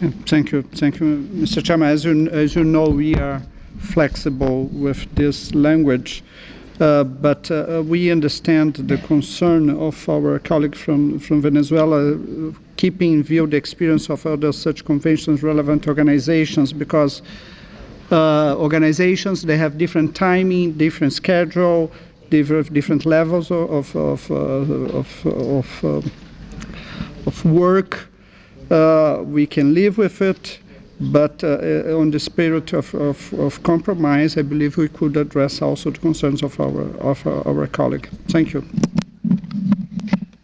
Thank you, Mr. Chairman. As you know, we are flexible with this language, but we understand the concern of our colleague from Venezuela, keeping in view the experience of other such conventions, relevant organizations, because organizations, they have different timing, different schedule, different levels of work. We can live with it, but on the spirit of compromise, I believe we could address also the concerns of our colleague. Thank you.